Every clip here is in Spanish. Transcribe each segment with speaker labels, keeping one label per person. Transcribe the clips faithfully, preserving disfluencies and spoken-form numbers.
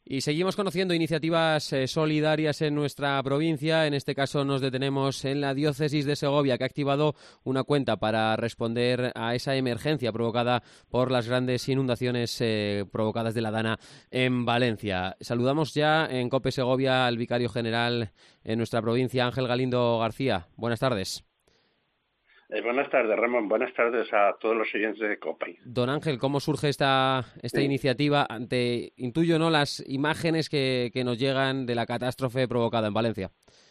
Speaker 1: Y seguimos conociendo iniciativas eh, solidarias en nuestra provincia. En este caso nos detenemos en la diócesis de Segovia, que ha activado una cuenta para responder a esa emergencia provocada por las grandes inundaciones eh, provocadas de la Dana en Valencia. Saludamos ya en COPE Segovia al vicario general en nuestra provincia, Ángel Galindo García. Buenas tardes.
Speaker 2: Eh, buenas tardes, Ramón. Buenas tardes a todos los oyentes de COPE.
Speaker 1: Don Ángel, ¿cómo surge esta, esta
Speaker 2: Sí.
Speaker 1: iniciativa ante, intuyo, ¿no?, las imágenes que, que nos llegan de la catástrofe provocada en Valencia?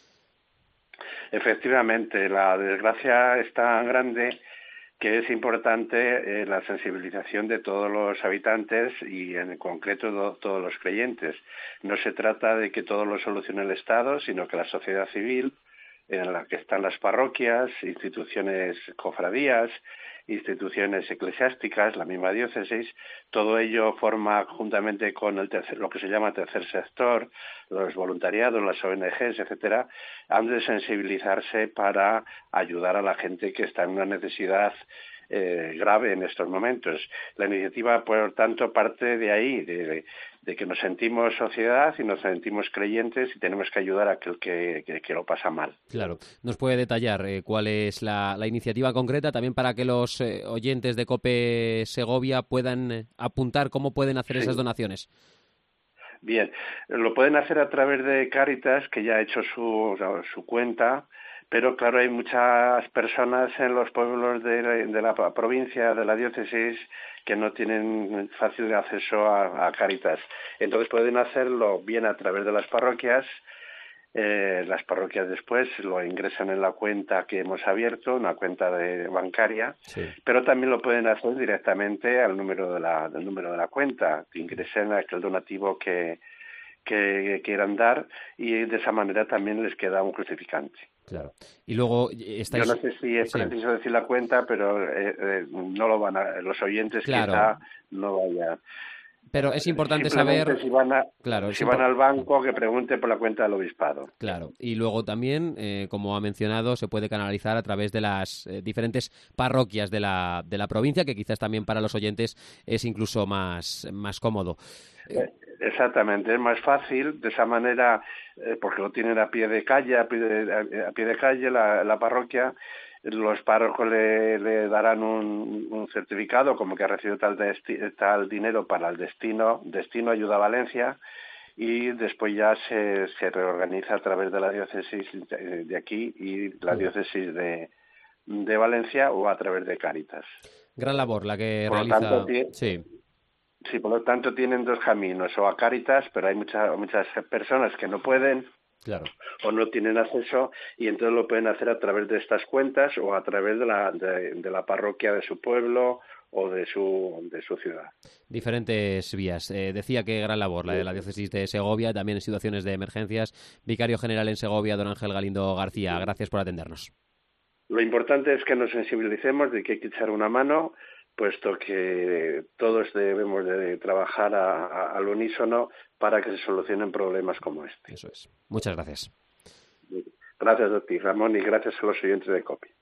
Speaker 2: Efectivamente, la desgracia es tan grande que es importante eh, la sensibilización de todos los habitantes y en concreto de todos los creyentes. No se trata de que todo lo solucione el Estado, sino que la sociedad civil, en la que están las parroquias, instituciones, cofradías, instituciones eclesiásticas, la misma diócesis, todo ello forma juntamente con el tercer, lo que se llama tercer sector, los voluntariados, las O N Ges, etcétera, han de sensibilizarse para ayudar a la gente que está en una necesidad eh, grave en estos momentos. La iniciativa, por tanto, parte de ahí, de, de que nos sentimos sociedad y nos sentimos creyentes y tenemos que ayudar a aquel que, que, que lo pasa mal.
Speaker 1: Claro. ¿Nos puede detallar eh, cuál es la, la iniciativa concreta, también para que los eh, oyentes de COPE Segovia puedan eh, apuntar cómo pueden hacer
Speaker 2: Sí.
Speaker 1: esas donaciones?
Speaker 2: Bien, lo pueden hacer a través de Cáritas, que ya ha hecho su, su cuenta, pero claro, hay muchas personas en los pueblos de, de la provincia, de la diócesis, que no tienen fácil acceso a, a Cáritas. Entonces pueden hacerlo bien a través de las parroquias. Eh, las parroquias después lo ingresan en la cuenta que hemos abierto, una cuenta de bancaria,
Speaker 1: Sí.
Speaker 2: pero también lo pueden hacer directamente al número de la, del número de la cuenta, que ingresen aquel donativo que, que quieran dar y de esa manera también les queda un justificante.
Speaker 1: Claro. Y luego estáis...
Speaker 2: Yo no sé si es
Speaker 1: Sí.
Speaker 2: preciso decir la cuenta, pero eh, eh, no lo van a, los oyentes
Speaker 1: Claro.
Speaker 2: quizá no vayan.
Speaker 1: Pero es importante
Speaker 2: Simplemente
Speaker 1: saber...
Speaker 2: si van a,
Speaker 1: Claro, es
Speaker 2: si van
Speaker 1: impor-
Speaker 2: al banco, que pregunten por la cuenta del obispado.
Speaker 1: Claro, y luego también, eh, como ha mencionado, se puede canalizar a través de las eh, diferentes parroquias de la, de la provincia, que quizás también para los oyentes es incluso más, más cómodo.
Speaker 2: Eh, Exactamente, es más fácil, de esa manera, eh, porque lo tienen a pie de calle, a pie de, a, a pie de calle la, la parroquia, los párrocos le, le darán un, un certificado como que ha recibido tal, desti, tal dinero para el destino, destino Ayuda a Valencia, y después ya se, se reorganiza a través de la diócesis de aquí y la
Speaker 1: Mm.
Speaker 2: diócesis de, de Valencia o a través de Cáritas.
Speaker 1: Gran labor la que
Speaker 2: Por lo
Speaker 1: realiza...
Speaker 2: tanto, ti-
Speaker 1: Sí.
Speaker 2: Sí, por lo tanto tienen dos caminos, o a Cáritas, pero hay muchas muchas personas que no pueden
Speaker 1: Claro.
Speaker 2: o no tienen acceso y entonces lo pueden hacer a través de estas cuentas o a través de la de, de la parroquia de su pueblo o de su de su ciudad.
Speaker 1: Diferentes vías. Eh, decía que gran labor la de la diócesis de Segovia, también en situaciones de emergencias. Vicario general en Segovia, don Ángel Galindo García, gracias por atendernos.
Speaker 2: Lo importante es que nos sensibilicemos de que hay que echar una mano, puesto que todos debemos de trabajar a, a, al unísono para que se solucionen problemas como este.
Speaker 1: Eso es. Muchas gracias.
Speaker 2: Gracias a ti, Ramón, y gracias a los oyentes de COPE.